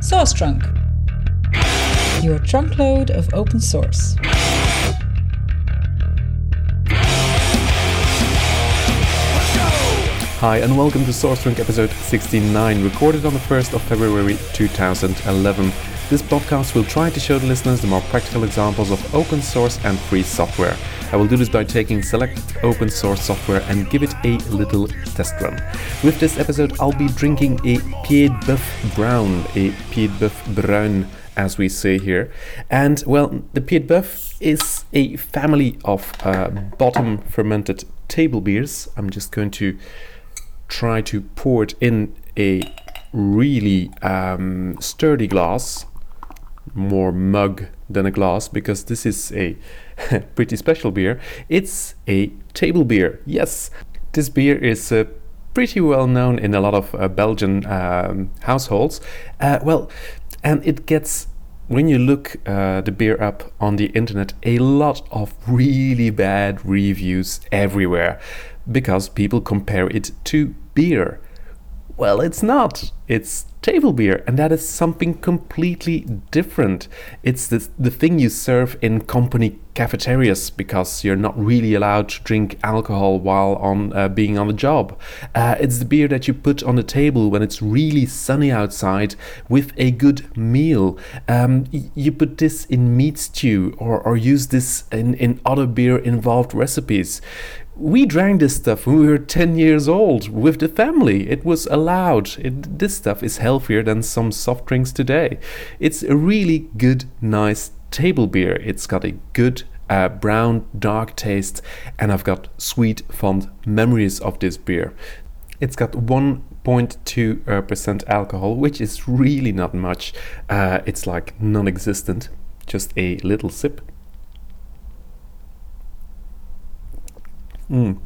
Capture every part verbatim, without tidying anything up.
Source Trunk, your trunkload of open source. Hi and welcome to Source Trunk episode sixty-nine, recorded on the first of February two thousand eleven. This podcast will try to show the listeners the more practical examples of open source and free software. I will do this by taking select open source software and give it a little test run. With this episode, I'll be drinking a Pied Boeuf Brown, a Pied Boeuf Bruin, as we say here. And, well, the Pied Boeuf is a family of uh, bottom fermented table beers. I'm just going to try to pour it in a really um, sturdy glass, more mug than a glass, because this is a pretty special beer. It's a table beer. Yes, this beer is uh, pretty well known in a lot of uh, Belgian um, households. Uh, well, and it gets, when you look uh, the beer up on the internet, a lot of really bad reviews everywhere because people compare it to beer. Well, it's not. It's table beer, and that is something completely different. It's the, the thing you serve in company cafeterias because you're not really allowed to drink alcohol while on uh, being on the job. Uh, it's the beer that you put on the table when it's really sunny outside with a good meal. Um, y- you put this in meat stew or, or use this in, in other beer-involved recipes. We drank this stuff when we were ten years old with the family. It was allowed. It, this stuff is healthier than some soft drinks today. It's a really good, nice table beer. It's got a good uh, brown, dark taste, and I've got sweet, fond memories of this beer. It's got one point two percent alcohol, which is really not much. Uh, it's like non-existent. Just a little sip. Mm.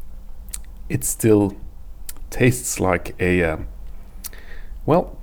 It still tastes like a, uh, well,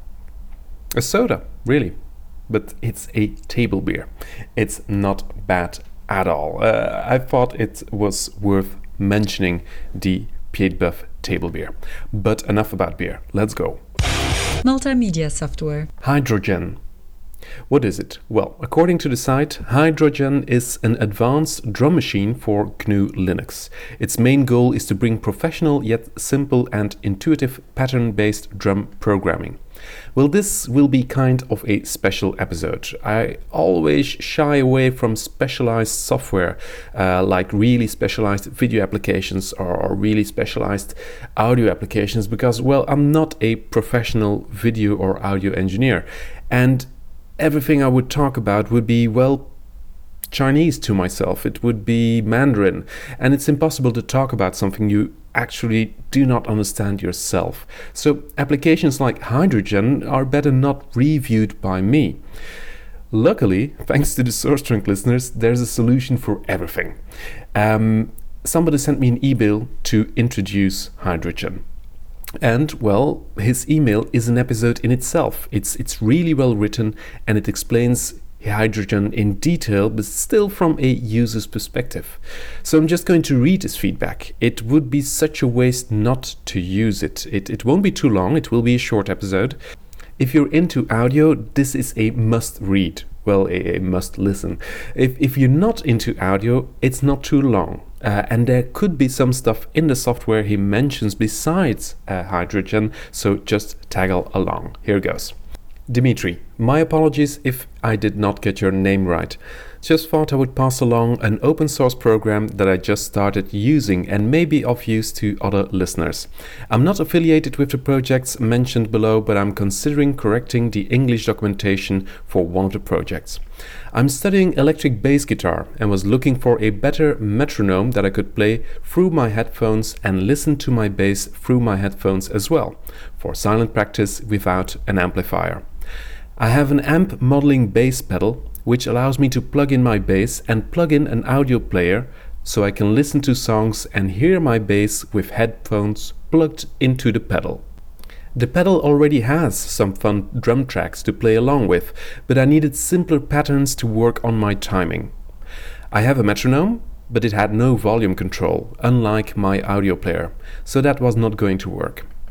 a soda, really. But it's a table beer. It's not bad at all. Uh, I thought it was worth mentioning the Pied Boeuf table beer. But enough about beer. Let's go. Multimedia software. Hydrogen. What is it? Well, according to the site, Hydrogen is an advanced drum machine for G N U Linux. Its main goal is to bring professional yet simple and intuitive pattern-based drum programming. Well, this will be kind of a special episode. I always shy away from specialized software, uh, like really specialized video applications or, or really specialized audio applications, because, well, I'm not a professional video or audio engineer. And everything I would talk about would be, well, Chinese to myself. It would be Mandarin. And it's impossible to talk about something you actually do not understand yourself. So applications like Hydrogen are better not reviewed by me. Luckily, thanks to the Source Trunk listeners, there's a solution for everything. Um, somebody sent me an email to introduce Hydrogen. And, well, his email is an episode in itself. It's it's really well written, and it explains Hydrogen in detail, but still from a user's perspective. So I'm just going to read his feedback. It would be such a waste not to use it. It, it won't be too long. It will be a short episode. If you're into audio, this is a must read. Well, a, a must listen. If, if you're not into audio, it's not too long. Uh, and there could be some stuff in the software he mentions besides uh, Hydrogen, so just tag along. Here goes. Dimitri, my apologies if I did not get your name right. Just thought I would pass along an open source program that I just started using and may be of use to other listeners. I'm not affiliated with the projects mentioned below, but I'm considering correcting the English documentation for one of the projects. I'm studying electric bass guitar and was looking for a better metronome that I could play through my headphones and listen to my bass through my headphones as well, for silent practice without an amplifier. I have an amp modeling bass pedal, which allows me to plug in my bass and plug in an audio player so I can listen to songs and hear my bass with headphones plugged into the pedal. The pedal already has some fun drum tracks to play along with, but I needed simpler patterns to work on my timing. I have a metronome, but it had no volume control, unlike my audio player, so that was not going to work.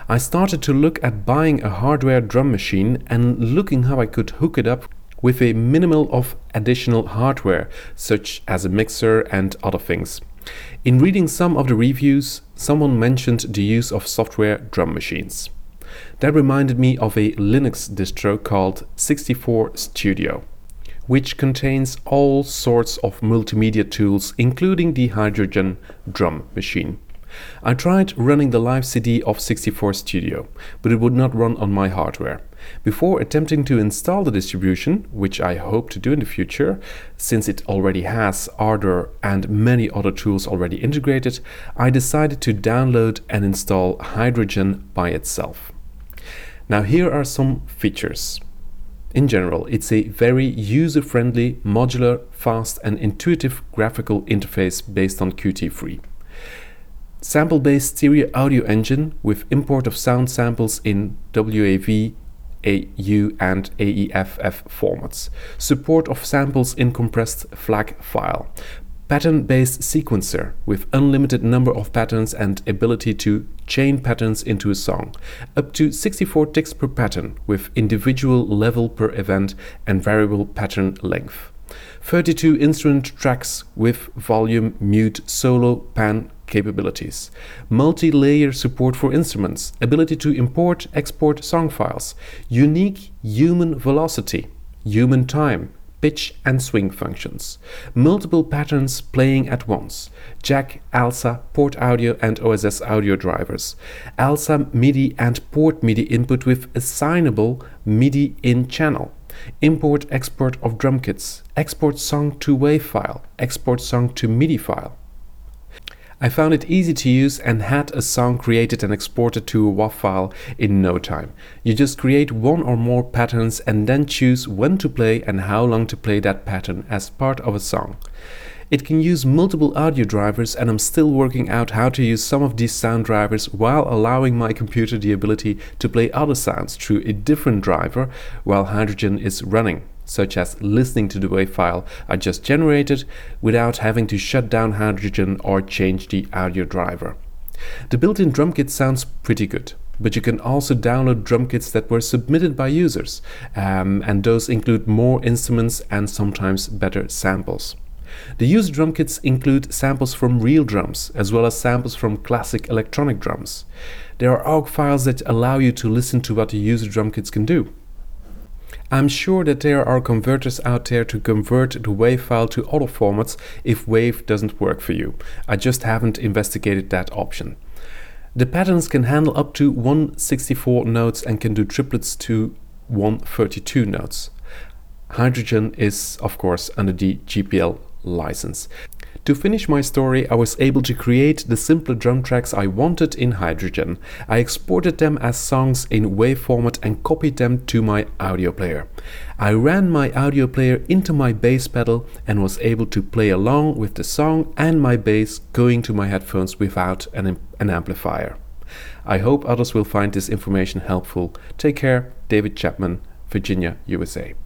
I started to look at buying a hardware drum machine and looking how I could hook it up with a minimal of additional hardware, such as a mixer and other things. In reading some of the reviews, someone mentioned the use of software drum machines. That reminded me of a Linux distro called sixty-four Studio, which contains all sorts of multimedia tools, including the Hydrogen drum machine. I tried running the live C D of sixty-four Studio, but it would not run on my hardware. Before attempting to install the distribution, which I hope to do in the future, since it already has Ardor and many other tools already integrated, I decided to download and install Hydrogen by itself. Now here are some features. In general, it's a very user-friendly, modular, fast and intuitive graphical interface based on Qt three. Sample-based stereo audio engine with import of sound samples in W A V, A U and A E F F formats. Support of samples in compressed FLAC file. Pattern-based sequencer with unlimited number of patterns and ability to chain patterns into a song. Up to sixty-four ticks per pattern with individual level per event and variable pattern length. thirty-two instrument tracks with volume, mute, solo, pan capabilities. Multi-layer support for instruments. Ability to import, export song files. Unique human velocity, human time, pitch and swing functions. Multiple patterns playing at once. Jack, ALSA, port audio and O S S audio drivers. ALSA MIDI and port MIDI input with assignable MIDI in channel. Import export of drum kits. Export song to WAV file. Export song to MIDI file. I found it easy to use and had a song created and exported to a W A V file in no time. You just create one or more patterns and then choose when to play and how long to play that pattern as part of a song. It can use multiple audio drivers, and I'm still working out how to use some of these sound drivers while allowing my computer the ability to play other sounds through a different driver while Hydrogen is running, such as listening to the WAV file I just generated without having to shut down Hydrogen or change the audio driver. The built-in drum kit sounds pretty good, but you can also download drum kits that were submitted by users, um, and those include more instruments and sometimes better samples. The user drum kits include samples from real drums, as well as samples from classic electronic drums. There are O G files that allow you to listen to what the user drum kits can do. I'm sure that there are converters out there to convert the WAV file to other formats if WAV doesn't work for you. I just haven't investigated that option. The patterns can handle up to one hundred sixty-four notes and can do triplets to one hundred thirty-two notes. Hydrogen is, of course, under the G P L license. To finish my story, I was able to create the simpler drum tracks I wanted in Hydrogen. I exported them as songs in WAV format and copied them to my audio player. I ran my audio player into my bass pedal and was able to play along with the song and my bass going to my headphones without an, an amplifier. I hope others will find this information helpful. Take care, David Chapman, Virginia, U S A.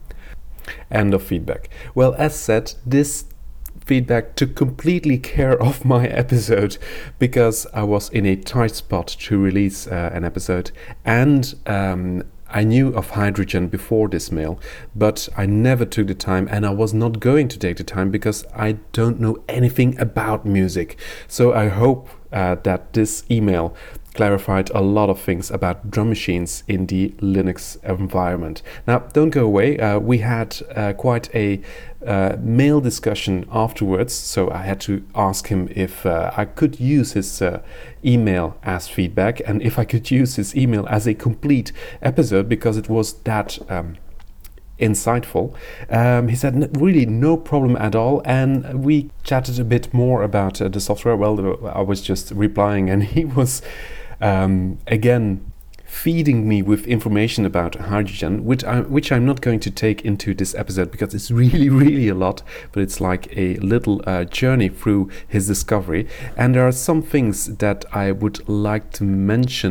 End of feedback. Well, as said, this feedback took completely care of my episode because I was in a tight spot to release uh, an episode, and um, I knew of Hydrogen before this mail, but I never took the time, and I was not going to take the time because I don't know anything about music. So I hope uh, that this email clarified a lot of things about drum machines in the Linux environment. Now, don't go away. Uh, we had uh, quite a uh, mail discussion afterwards, so I had to ask him if uh, I could use his uh, email as feedback and if I could use his email as a complete episode because it was that um, insightful. Um, he said really no problem at all, and we chatted a bit more about uh, the software. Well, I was just replying and he was Um, again, feeding me with information about Hydrogen, which, I, which I'm not going to take into this episode because it's really, really a lot, but it's like a little uh, journey through his discovery. And there are some things that I would like to mention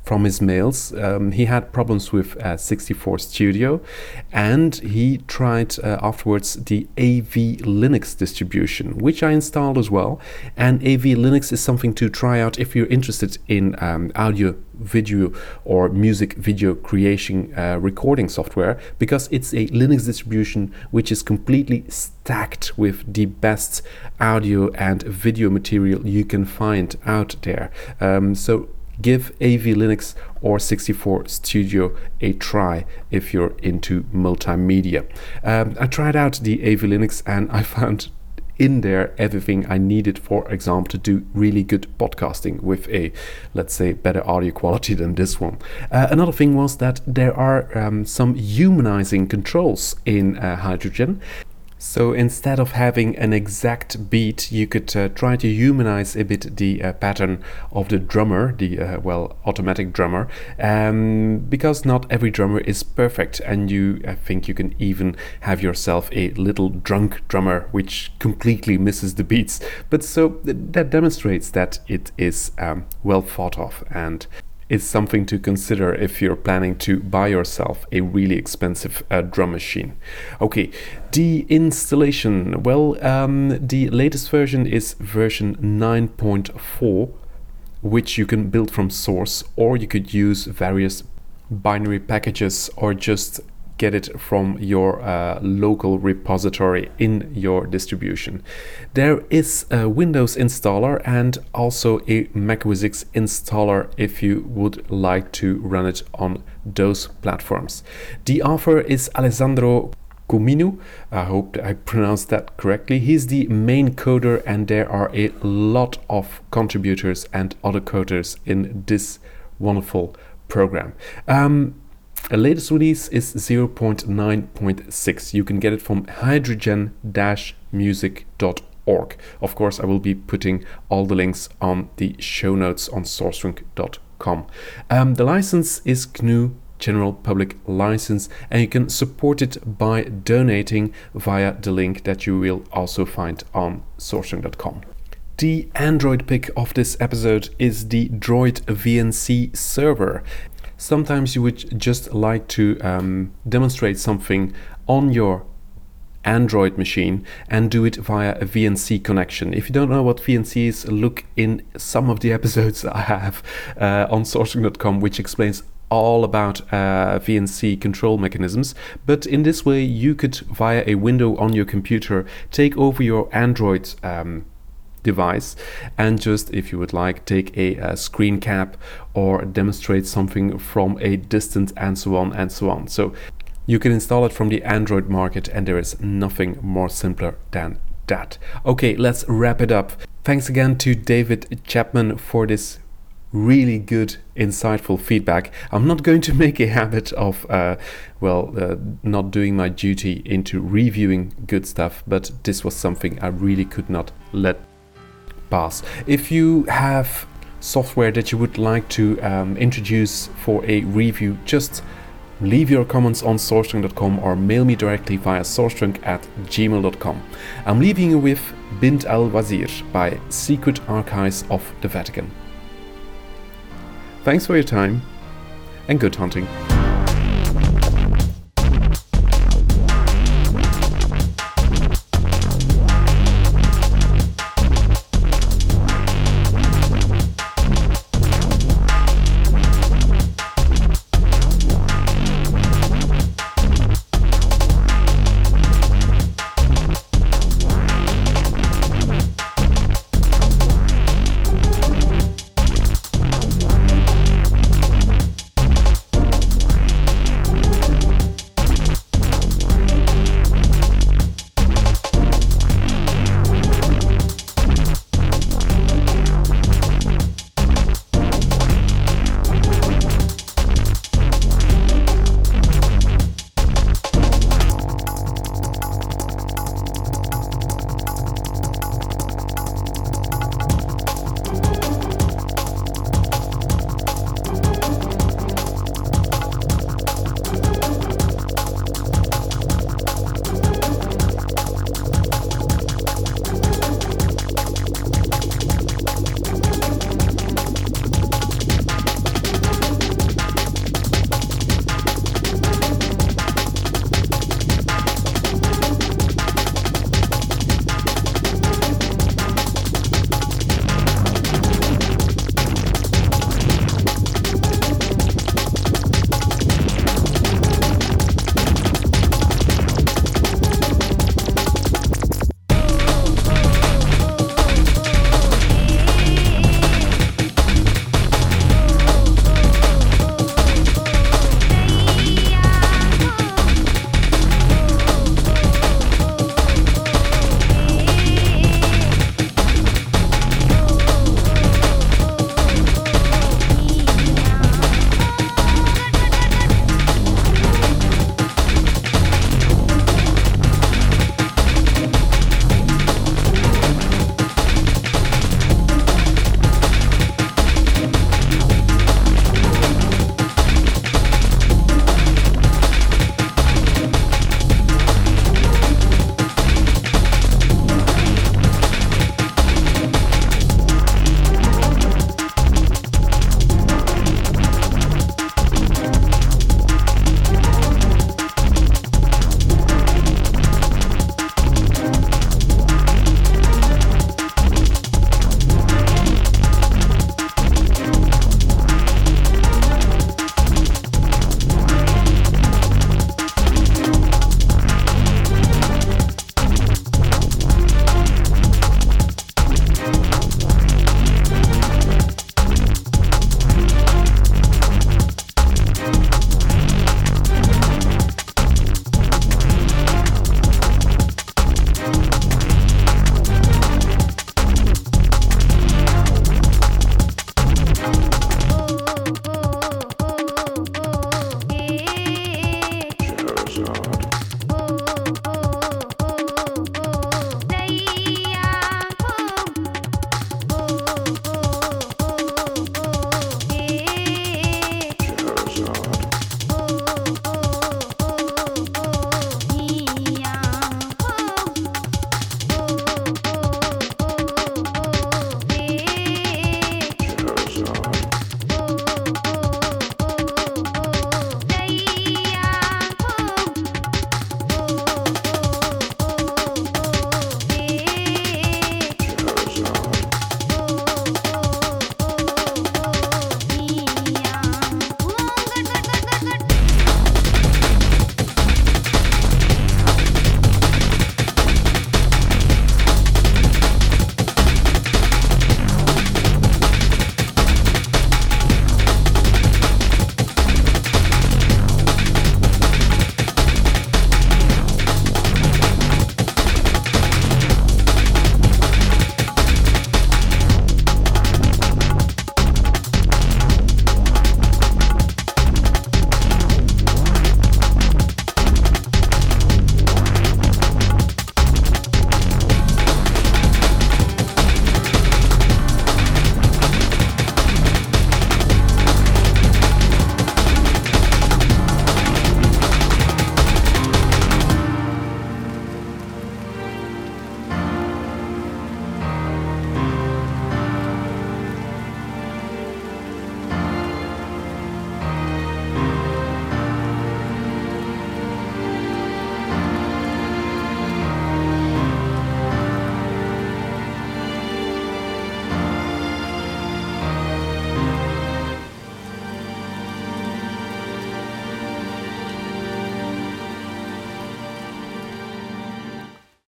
from his mails. Um, he had problems with uh, sixty-four Studio, and he tried uh, afterwards the A V Linux distribution, which I installed as well. And A V Linux is something to try out if you're interested in um, audio, video, or music video creation uh, recording software, because it's a Linux distribution which is completely stacked with the best audio and video material you can find out there. Um, so give A V Linux or sixty-four Studio a try if you're into multimedia. Um, I tried out the A V Linux and I found in there everything I needed, for example, to do really good podcasting with a, let's say, better audio quality than this one. Uh, another thing was that there are um, some humanizing controls in uh, Hydrogen. So instead of having an exact beat, you could uh, try to humanize a bit the uh, pattern of the drummer, the uh, well automatic drummer, um, because not every drummer is perfect, and you I think you can even have yourself a little drunk drummer which completely misses the beats. But so th- that demonstrates that it is um, well thought of, and is something to consider if you're planning to buy yourself a really expensive uh, drum machine. Okay, the installation. Well, um, the latest version is version nine point four, which you can build from source, or you could use various binary packages or just get it from your uh, local repository in your distribution. There is a Windows installer and also a macOS X installer if you would like to run it on those platforms. The author is Alessandro Comino. I hope I pronounced that correctly. He's the main coder, and there are a lot of contributors and other coders in this wonderful program. Um, The latest release is zero point nine point six. You can get it from hydrogen dash music dot org. Of course, I will be putting all the links on the show notes on sourcestrunk dot com. Um, the license is G N U General Public License, and you can support it by donating via the link that you will also find on sourcestrunk dot com. The Android pick of this episode is the Droid V N C server. Sometimes you would just like to um, demonstrate something on your Android machine and do it via a V N C connection. If you don't know what V N C is, look in some of the episodes I have uh, on sourcestrunk dot com, which explains all about uh, V N C control mechanisms. But in this way, you could, via a window on your computer, take over your Android um, device and just, if you would like, take a, a screen cap or demonstrate something from a distance, and so on and so on. So you can install it from the Android market, and there is nothing more simpler than that. Okay, let's wrap it up. Thanks again to David Chapman for this really good, insightful feedback. I'm not going to make a habit of, uh, well, uh, not doing my duty into reviewing good stuff, but this was something I really could not let pass. If you have software that you would like to um, introduce for a review, just leave your comments on sourcestrunk dot com or mail me directly via sourcestrunk at gmail dot com. I'm leaving you with Bint al-Wazir by Secret Archives of the Vatican. Thanks for your time and good hunting.